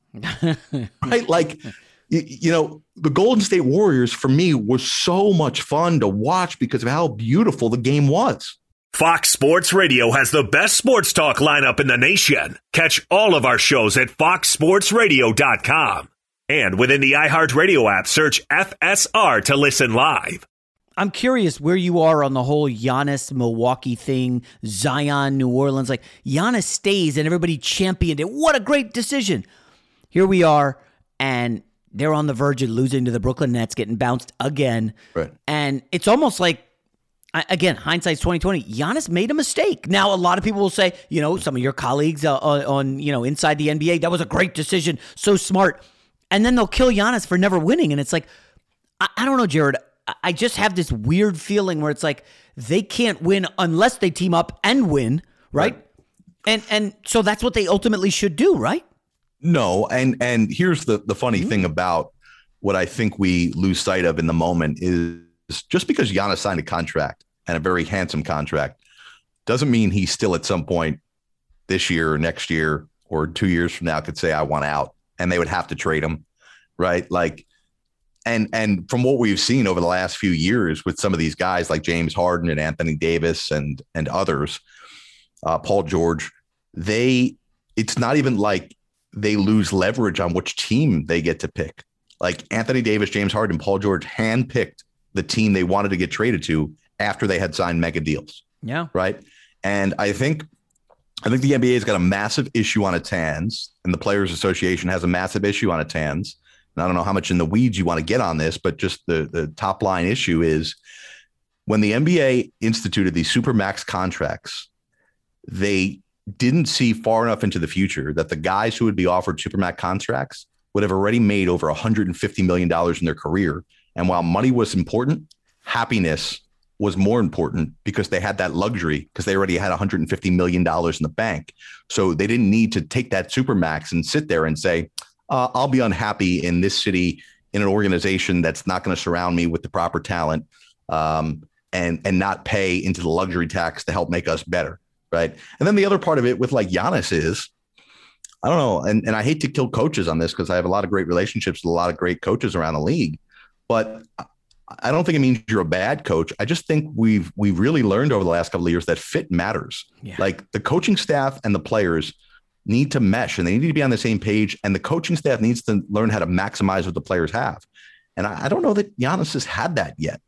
right? Like, you, you know, the Golden State Warriors for me was so much fun to watch because of how beautiful the game was. Fox Sports Radio has the best sports talk lineup in the nation. Catch all of our shows at fox sports radio dot com. And within the iHeartRadio app, search F S R to listen live. I'm curious where you are on the whole Giannis Milwaukee thing, Zion New Orleans. Like Giannis stays and everybody championed it. What a great decision. Here we are, and they're on the verge of losing to the Brooklyn Nets, getting bounced again. Right. And it's almost like, again, hindsight's twenty twenty. Giannis made a mistake. Now, a lot of people will say, you know, some of your colleagues uh, on, on, you know, inside the N B A, that was a great decision, so smart. And then they'll kill Giannis for never winning. And it's like, I, I don't know, Jared. I just have this weird feeling where it's like they can't win unless they team up and win, right? right. And and so that's what they ultimately should do, right? No, and and here's the the funny mm-hmm. thing about what I think we lose sight of in the moment is just because Giannis signed a contract and a very handsome contract doesn't mean he's still at some point this year or next year or two years from now could say, I want out, and they would have to trade him, right? Like, and and from what we've seen over the last few years with some of these guys like James Harden and Anthony Davis and and others, uh, Paul George, they it's not even like they lose leverage on which team they get to pick. Like Anthony Davis, James Harden, Paul George handpicked the team they wanted to get traded to after they had signed mega deals. Yeah. Right. And I think, I think the N B A's got a massive issue on its hands, and the Players Association has a massive issue on its hands. And I don't know how much in the weeds you want to get on this, but just the, the top line issue is when the N B A instituted these supermax contracts, they didn't see far enough into the future that the guys who would be offered supermax contracts would have already made over one hundred fifty million dollars in their career. And while money was important, happiness was more important because they had that luxury because they already had one hundred fifty million dollars in the bank. So they didn't need to take that supermax and sit there and say, uh, I'll be unhappy in this city in an organization that's not going to surround me with the proper talent um, and, and not pay into the luxury tax to help make us better. Right. And then the other part of it with like Giannis is, I don't know. And, and I hate to kill coaches on this because I have a lot of great relationships with a lot of great coaches around the league. But I don't think it means you're a bad coach. I just think we've we've really learned over the last couple of years that fit matters. Yeah. Like the coaching staff and the players need to mesh and they need to be on the same page. And the coaching staff needs to learn how to maximize what the players have. And I, I don't know that Giannis has had that yet.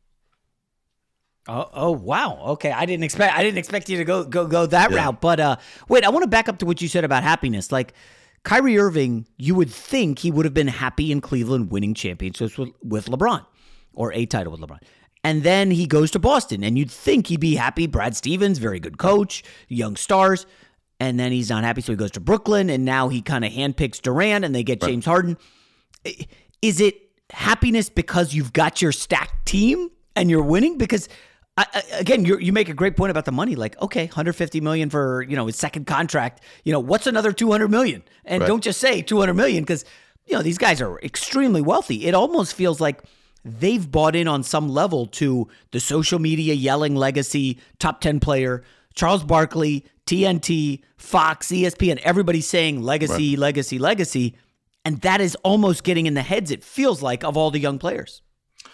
Oh, oh, wow. Okay. I didn't expect, I didn't expect you to go, go, go that Yeah. route, but, uh, wait, I want to back up to what you said about happiness. Like Kyrie Irving, you would think he would have been happy in Cleveland winning championships with, with LeBron or a title with LeBron. And then he goes to Boston and you'd think he'd be happy. Brad Stevens, very good coach, young stars. And then he's not happy. So he goes to Brooklyn and now he kind of handpicks Durant and they get James Harden. Is it happiness because you've got your stacked team and you're winning? Because I, I, again, you you make a great point about the money. Like, okay, one hundred fifty million dollars for, you know, his second contract. You know, what's another two hundred million dollars? And right. don't just say two hundred million dollars because, you know, these guys are extremely wealthy. It almost feels like they've bought in on some level to the social media yelling legacy, top ten player, Charles Barkley, T N T, Fox, E S P N, everybody's saying legacy, right. legacy, legacy. And that is almost getting in the heads, it feels like, of all the young players.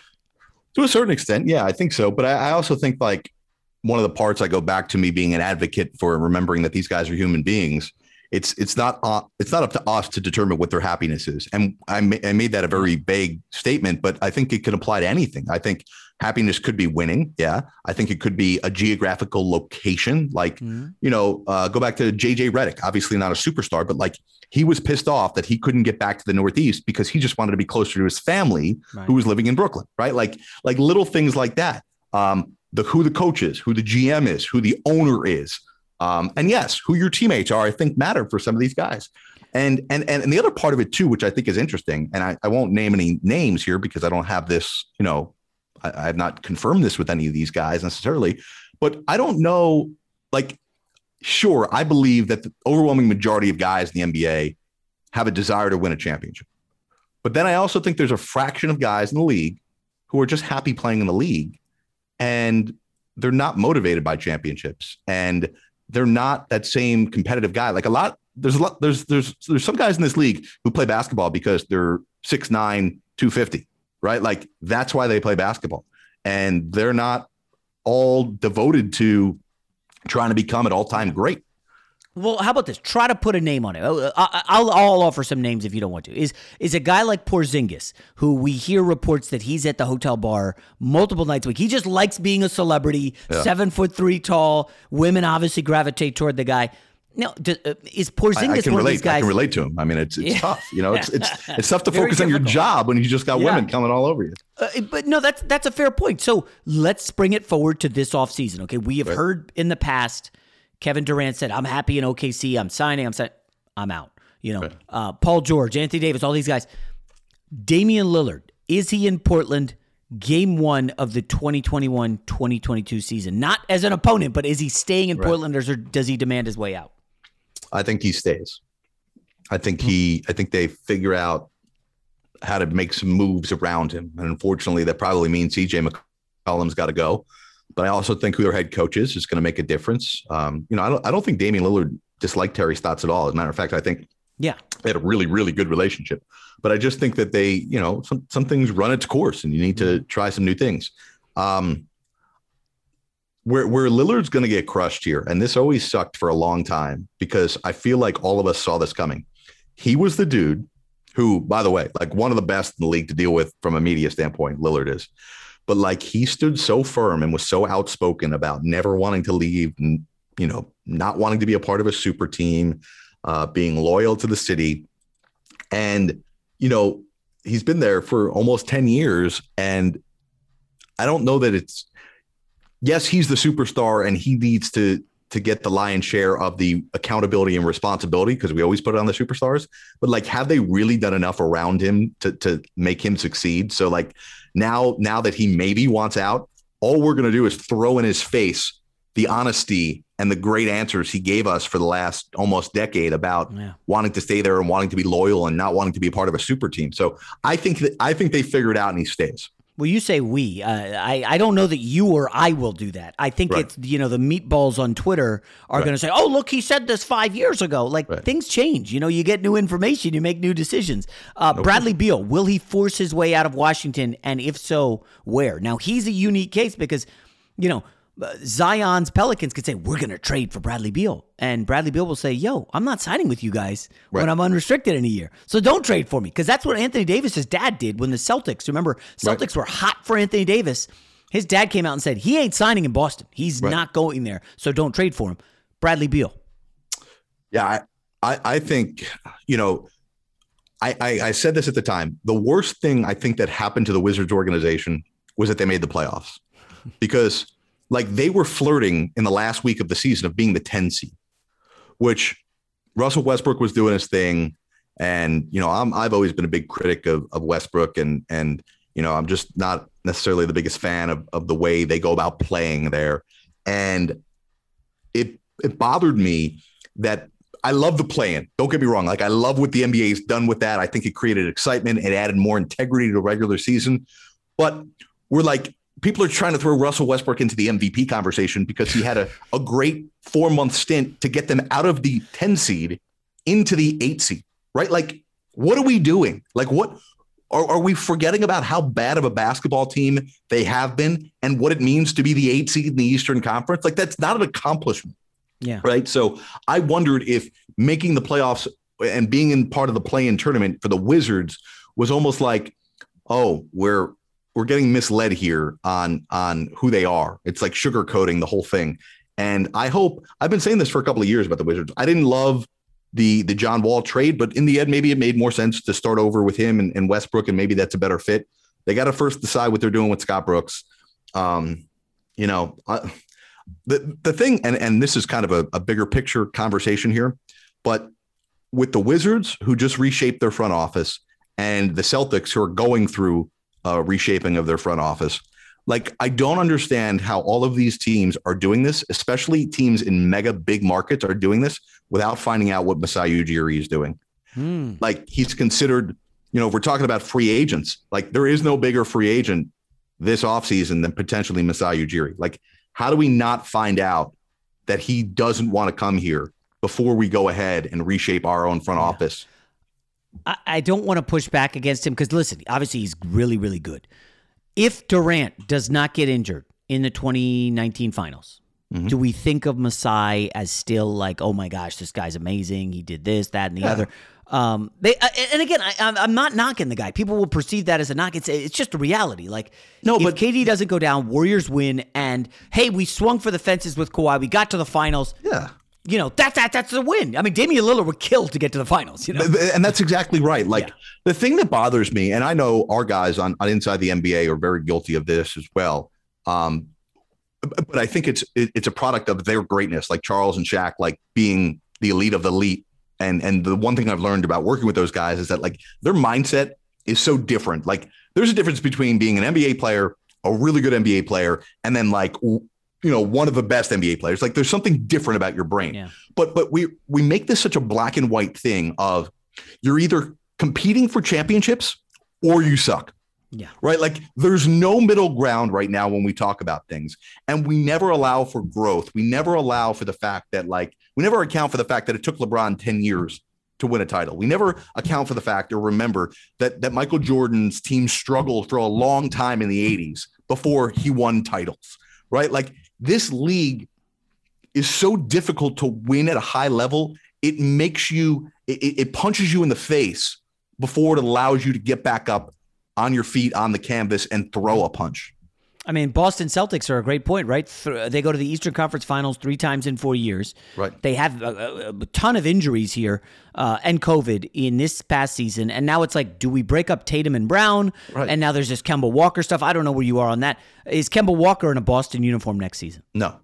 To a certain extent, yeah, I think so. But I, I also think like one of the parts I go back to me being an advocate for remembering that these guys are human beings. It's it's not uh, it's not up to us to determine what their happiness is. And I, ma- I made that a very vague statement, but I think it could apply to anything. I think happiness could be winning. Yeah. I think it could be a geographical location. Like, mm-hmm. you know, uh, go back to J J Redick, obviously not a superstar, but like he was pissed off that he couldn't get back to the Northeast because he just wanted to be closer to his family right. who was living in Brooklyn. Right. Like, like little things like that. Um, the, who the coach is, who the G M is, who the owner is. Um, and yes, who your teammates are, I think matter for some of these guys. And, and, and the other part of it too, which I think is interesting, and I, I won't name any names here because I don't have this, you know, I, I have not confirmed this with any of these guys necessarily, but I don't know, like, sure, I believe that the overwhelming majority of guys in the N B A have a desire to win a championship. But then I also think there's a fraction of guys in the league who are just happy playing in the league and they're not motivated by championships. And they're not that same competitive guy. Like a lot, there's a lot, there's, there's, there's some guys in this league who play basketball because they're six nine, two fifty, right? Like that's why they play basketball. And they're not all devoted to trying to become an all-time great. Well, how about this? Try to put a name on it. I'll, I'll offer some names if you don't want to. Is is a guy like Porzingis, who we hear reports that he's at the hotel bar multiple nights a week. He just likes being a celebrity, yeah. seven foot three tall. Women obviously gravitate toward the guy. Now, is Porzingis I, I can one relate, of these guys? I can relate to him. I mean, it's it's yeah. tough. You know, it's it's it's tough to focus on your job when you just got yeah. women coming all over you. Uh, but no, that's that's a fair point. So let's bring it forward to this offseason. Okay, we have right. heard in the past. Kevin Durant said, I'm happy in O K C. I'm signing. I'm signing. I'm out. You know, right. uh, Paul George, Anthony Davis, all these guys. Damian Lillard, is he in Portland game one of the twenty twenty-one twenty twenty-two season? Not as an opponent, but is he staying in right. Portland or does he demand his way out? I think he stays. I think he, I think they figure out how to make some moves around him. And unfortunately, that probably means C J McCollum's got to go. But I also think who their head coach is is going to make a difference. Um, you know, I don't, I don't think Damian Lillard disliked Terry Stotts at all. As a matter of fact, I think yeah, they had a really, really good relationship. But I just think that they, you know, some, some things run its course and you need to try some new things. Um, where, where Lillard's going to get crushed here, and this always sucked for a long time because I feel like all of us saw this coming. He was the dude who, by the way, like one of the best in the league to deal with from a media standpoint, Lillard is. But like he stood so firm and was so outspoken about never wanting to leave, and, you know, not wanting to be a part of a super team, uh, being loyal to the city. And, you know, he's been there for almost ten years. And I don't know that it's, yes, he's the superstar and he needs to, to get the lion's share of the accountability and responsibility because we always put it on the superstars. But like, have they really done enough around him to, to make him succeed? So like, Now, now that he maybe wants out, all we're going to do is throw in his face the honesty and the great answers he gave us for the last almost decade about yeah. wanting to stay there and wanting to be loyal and not wanting to be a part of a super team. So I think that I think they figured it out and he stays. Well, you say we. Uh, I, I don't know that you or I will do that. I think Right. it's, you know, the meatballs on Twitter are Right. going to say, oh, look, he said this five years ago. Like, Right. things change. You know, you get new information, you make new decisions. Uh, Bradley Beal, will he force his way out of Washington? And if so, where? Now, he's a unique case because, you know, uh, Zion's Pelicans could say, we're going to trade for Bradley Beal. And Bradley Beal will say, yo, I'm not signing with you guys when Right. I'm unrestricted in a year. So don't trade for me. Because that's what Anthony Davis's dad did when the Celtics, remember, Celtics Right. were hot for Anthony Davis. His dad came out and said, he ain't signing in Boston. He's Right. not going there. So don't trade for him. Bradley Beal. Yeah, I, I, I think, you know, I, I, I said this at the time. The worst thing I think that happened to the Wizards organization was that they made the playoffs because like they were flirting in the last week of the season of being the ten seed, which Russell Westbrook was doing his thing. And, you know, I'm, I've always been a big critic of, of Westbrook and, and, you know, I'm just not necessarily the biggest fan of, of the way they go about playing there. And it, it bothered me that I love the play-in. Don't get me wrong. Like I love what the N B A has done with that. I think it created excitement. It added more integrity to the regular season, but we're like, people are trying to throw Russell Westbrook into the M V P conversation because he had a, a great four month stint to get them out of the ten seed into the eight seed, right? Like, what are we doing? Like, what are, are we forgetting about how bad of a basketball team they have been and what it means to be the eight seed in the Eastern Conference? Like, that's not an accomplishment. Yeah. Right. So I wondered if making the playoffs and being in part of the play-in tournament for the Wizards was almost like, oh, we're we're getting misled here on on who they are. It's like sugarcoating the whole thing. And I hope I've been saying this for a couple of years about the Wizards. I didn't love the the John Wall trade, but in the end, maybe it made more sense to start over with him and, and Westbrook, and maybe that's a better fit. They got to first decide what they're doing with Scott Brooks. Um, you know, I, the the thing, and and this is kind of a, a bigger picture conversation here, but with the Wizards who just reshaped their front office and the Celtics who are going through Uh, reshaping of their front office. Like, I don't understand how all of these teams are doing this, especially teams in mega big markets are doing this without finding out what Masai Ujiri is doing. Hmm. Like, he's considered, you know, if we're talking about free agents, like there is no bigger free agent this offseason than potentially Masai Ujiri. Like, how do we not find out that he doesn't want to come here before we go ahead and reshape our own front Yeah. office? I, I don't want to push back against him because, listen, obviously he's really, really good. If Durant does not get injured in the twenty nineteen finals, Mhm. do we think of Masai as still like, oh my gosh, this guy's amazing. He did this, that, and the Yeah. other. Um, they uh, and again, I, I'm I'm not knocking the guy. People will perceive that as a knock. It's it's just a reality. Like, No, if but- K D doesn't go down, Warriors win, and hey, we swung for the fences with Kawhi. We got to the finals. Yeah. You know, that that that's a win. I mean, Damian Lillard would kill to get to the finals. You know, And that's exactly right. Like Yeah. the thing that bothers me, and I know our guys on, on Inside the N B A are very guilty of this as well. Um, but I think it's it, it's a product of their greatness, like Charles and Shaq, like being the elite of the elite. And and the one thing I've learned about working with those guys is that like their mindset is so different. Like there's a difference between being an N B A player, a really good N B A player, and then like you know one of the best N B A players. Like there's something different about your brain. Yeah. But but we we make this such a black and white thing of you're either competing for championships or you suck. Yeah. Right. Like there's no middle ground right now when we talk about things, and we never allow for growth. We never allow for the fact that like we never account for the fact that it took LeBron ten years to win a title. We never account for the fact or remember that that Michael Jordan's team struggled for a long time in the eighties before he won titles. Right. Like this league is so difficult to win at a high level. It makes you it, it punches you in the face before it allows you to get back up on your feet on the canvas and throw a punch. I mean, Boston Celtics are a great point, right? Th- They go to the Eastern Conference Finals three times in four years. Right. They have a, a, a ton of injuries here uh, and COVID in this past season. And now it's like, do we break up Tatum and Brown? Right. And now there's this Kemba Walker stuff. I don't know where you are on that. Is Kemba Walker in a Boston uniform next season? No.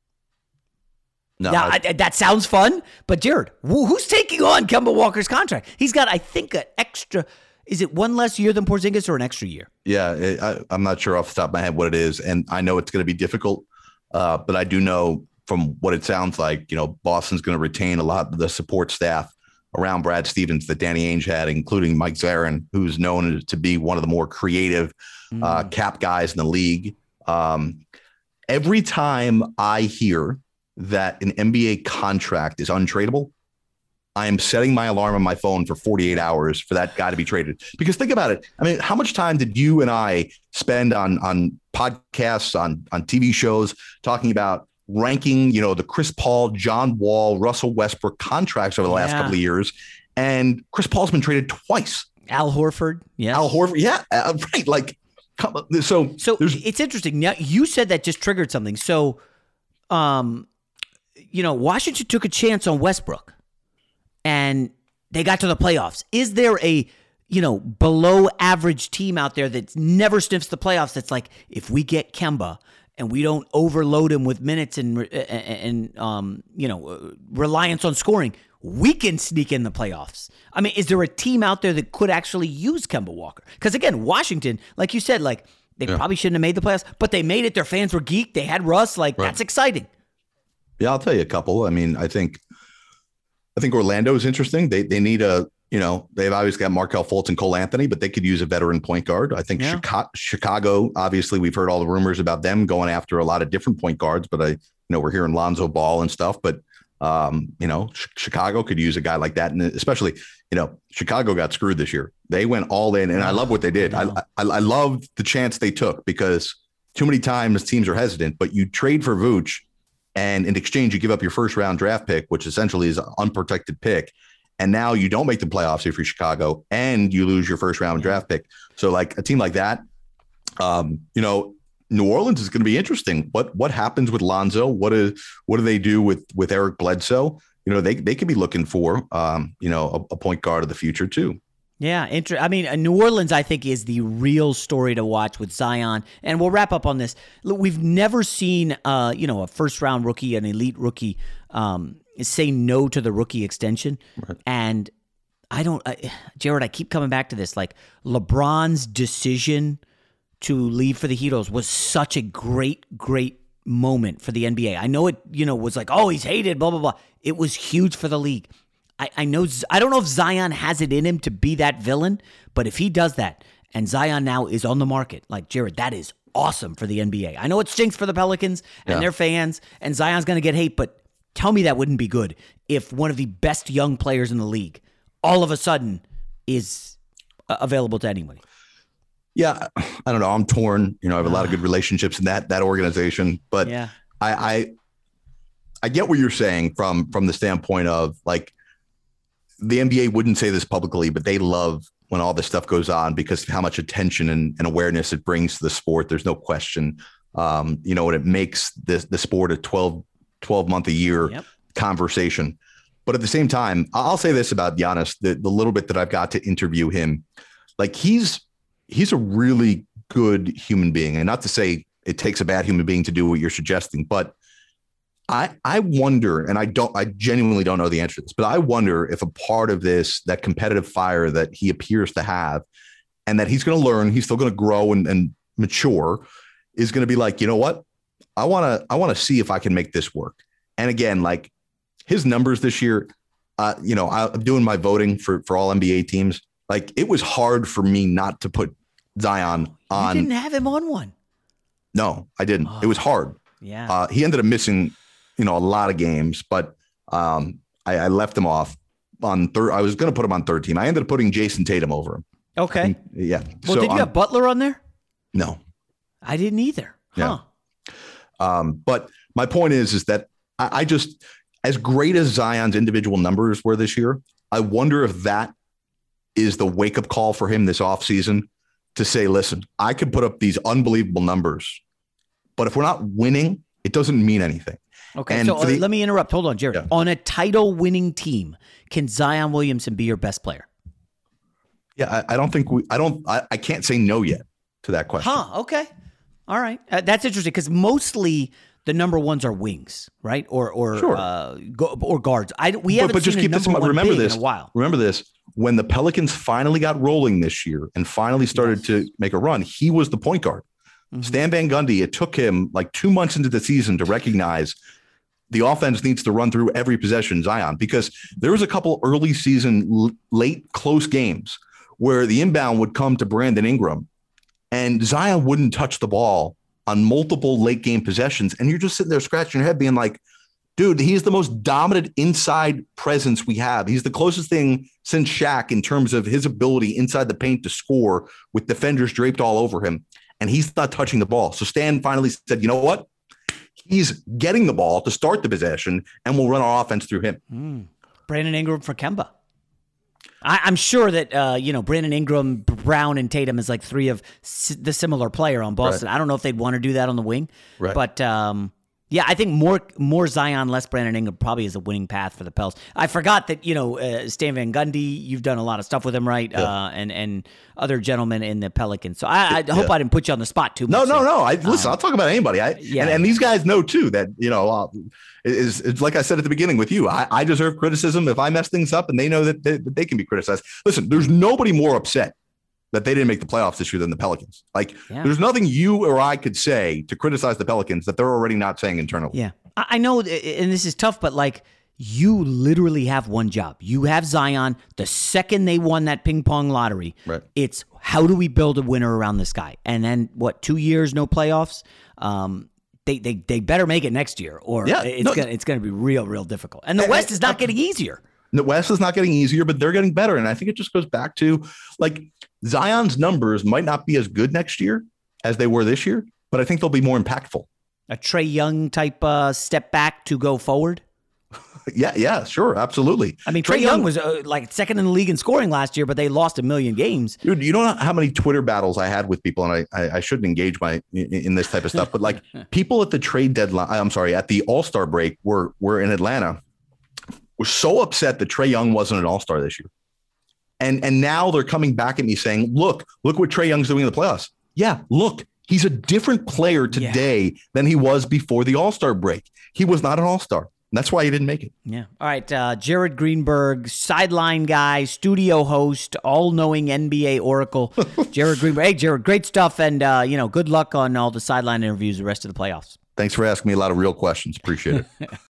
No. Now, I- I, that sounds fun, but Jared, who, who's taking on Kemba Walker's contract? He's got, I think, an extra. Is it one less year than Porzingis or an extra year? yeah, it, I, I'm not sure off the top of my head what it is. And I know it's going to be difficult, uh, but I do know from what it sounds like, you know, Boston's going to retain a lot of the support staff around Brad Stevens that Danny Ainge had, including Mike Zarin, who's known to be one of the more creative mm. uh, cap guys in the league. Um, every time I hear that an N B A contract is untradeable, I am setting my alarm on my phone for forty-eight hours for that guy to be traded. Because think about it. I mean, how much time did you and I spend on, on podcasts, on, on T V shows, talking about ranking, you know, the Chris Paul, John Wall, Russell Westbrook contracts over the last yeah. couple of years. And Chris Paul's been traded twice. Al Horford. Yeah. Al Horford. Yeah. Uh, right. Like, so, so it's interesting. Now you said that just triggered something. So, um, you know, Washington took a chance on Westbrook and they got to the playoffs. Is there a, you know, below average team out there that never sniffs the playoffs? That's like, if we get Kemba and we don't overload him with minutes and, and um, you know, reliance on scoring, we can sneak in the playoffs. I mean, is there a team out there that could actually use Kemba Walker? Because, again, Washington, like you said, like, they yeah. probably shouldn't have made the playoffs, but they made it. Their fans were geeked. They had Russ. Like, right. that's exciting. Yeah, I'll tell you a couple. I mean, I think I think Orlando is interesting. They they need a, you know, they've obviously got Markelle Fultz and Cole Anthony, but they could use a veteran point guard. I think yeah. Chicago, Chicago, obviously, we've heard all the rumors about them going after a lot of different point guards, but I, you know, we're hearing Lonzo Ball and stuff, but, um, you know, Ch- Chicago could use a guy like that. And especially, you know, Chicago got screwed this year. They went all in, and I love what they did. I, I, I love the chance they took, because too many times teams are hesitant, but you trade for Vooch, and in exchange, you give up your first round draft pick, which essentially is an unprotected pick. And now you don't make the playoffs if you're Chicago, and you lose your first round draft pick. So like a team like that, um, you know, New Orleans is going to be interesting. What what happens with Lonzo? What is what do they do with with Eric Bledsoe? You know, they they could be looking for, um, you know, a, a point guard of the future too. Yeah, inter- I mean, uh, New Orleans, I think, is the real story to watch with Zion. And we'll wrap up on this. Look, we've never seen, uh, you know, a first-round rookie, an elite rookie, um, say no to the rookie extension. Right. And I don't, uh, Jared, I keep coming back to this. Like, LeBron's decision to leave for the Heatles was such a great, great moment for the N B A. I know it, you know, was like, oh, he's hated, blah, blah, blah. It was huge for the league. I, I know I don't know if Zion has it in him to be that villain, but if he does that and Zion now is on the market, like Jared, that is awesome for the N B A. I know it stinks for the Pelicans and yeah. their fans, and Zion's going to get hate, but tell me that wouldn't be good if one of the best young players in the league all of a sudden is uh, available to anybody. Yeah, I don't know. I'm torn. You know, I have a lot of good relationships in that that organization, but yeah. I, I I get what you're saying from from the standpoint of, like, the N B A wouldn't say this publicly, but they love when all this stuff goes on because of how much attention and, and awareness it brings to the sport. There's no question. Um, you know, and it makes this the sport a twelve, twelve month a year yep. conversation. But at the same time, I'll say this about Giannis, the, the little bit that I've got to interview him, like he's he's a really good human being. And not to say it takes a bad human being to do what you're suggesting, but I, I wonder, and I don't, I genuinely don't know the answer to this, but I wonder if a part of this, that competitive fire that he appears to have, and that he's going to learn, he's still going to grow and, and mature, is going to be like, you know what? I want to, I want to see if I can make this work. And again, like his numbers this year, uh, you know, I, I'm doing my voting for, for all N B A teams. Like, it was hard for me not to put Zion on. You didn't have him on one. No, I didn't. Oh, it was hard. Yeah. Uh, he ended up missing, you know, a lot of games, but um, I, I left him off on third. I was going to put him on third team. I ended up putting Jason Tatum over him. Okay. And, yeah. Well, so, did you um, have Butler on there? No, I didn't either. Huh. Yeah. Um, but my point is, is that I, I just, as great as Zion's individual numbers were this year, I wonder if that is the wake up call for him this offseason to say, listen, I could put up these unbelievable numbers, but if we're not winning, it doesn't mean anything. Okay, and so the, uh, let me interrupt. Hold on, Jared. Yeah. On a title-winning team, can Zion Williamson be your best player? Yeah, I, I don't think we. I don't. I, I can't say no yet to that question. Huh? Okay. All right. Uh, that's interesting because mostly the number ones are wings, right? Or or sure. uh, go, or guards. I we but, haven't but just seen keep a number this. one Remember big this. in a while. Remember this. When the Pelicans finally got rolling this year and finally started yes. to make a run, he was the point guard. Mm-hmm. Stan Van Gundy. It took him like two months into the season to recognize the offense needs to run through every possession Zion, because there was a couple early season l- late close games where the inbound would come to Brandon Ingram and Zion wouldn't touch the ball on multiple late game possessions. And you're just sitting there scratching your head being like, dude, he's the most dominant inside presence we have. He's the closest thing since Shaq in terms of his ability inside the paint to score with defenders draped all over him. And he's not touching the ball. So Stan finally said, you know what? He's getting the ball to start the possession, and we'll run our offense through him. Mm. Brandon Ingram for Kemba. I, I'm sure that, uh, you know, Brandon Ingram, Brown, and Tatum is like three of si- the similar player on Boston. Right. I don't know if they'd want to do that on the wing. Right. But, um, yeah, I think more more Zion, less Brandon Ingram probably is a winning path for the Pels. I forgot that, you know, uh, Stan Van Gundy, you've done a lot of stuff with him, right? Yeah. Uh, and and other gentlemen in the Pelicans. So I, I yeah. hope I didn't put you on the spot too much. No, no, no. I, listen, um, I'll talk about anybody. I, yeah, and, and these guys know, too, that, you know, uh, is it's like I said at the beginning with you, I, I deserve criticism if I mess things up, and they know that they, that they can be criticized. Listen, there's nobody more upset that they didn't make the playoffs this year than the Pelicans. Like, yeah. there's nothing you or I could say to criticize the Pelicans that they're already not saying internally. Yeah. I know, and this is tough, but like, you literally have one job. You have Zion. The second they won that ping pong lottery, right. it's how do we build a winner around this guy? And then what? Two years, no playoffs. Um, they they they better make it next year, or yeah, it's no, gonna it's gonna be real real difficult. And the and, West is not getting easier. The West is not getting easier, but they're getting better. And I think it just goes back to, like, Zion's numbers might not be as good next year as they were this year, but I think they'll be more impactful. A Trae Young type uh, step back to go forward? yeah, yeah, sure, absolutely. I mean, Trae Young, Young was uh, like second in the league in scoring last year, but they lost a million games. Dude, you don't know how many Twitter battles I had with people, and I I, I shouldn't engage my in, in this type of stuff, but like people at the trade deadline, I'm sorry, at the All-Star break were were in Atlanta, were so upset that Trae Young wasn't an All-Star this year. And and now they're coming back at me saying, look, look what Trae Young's doing in the playoffs. Yeah, look, he's a different player today yeah. than he was before the All-Star break. He was not an All-Star. And that's why he didn't make it. Yeah. All right. Uh, Jared Greenberg, sideline guy, studio host, all-knowing N B A oracle. Jared Greenberg. Hey, Jared, great stuff. And, uh, you know, good luck on all the sideline interviews the rest of the playoffs. Thanks for asking me a lot of real questions. Appreciate it.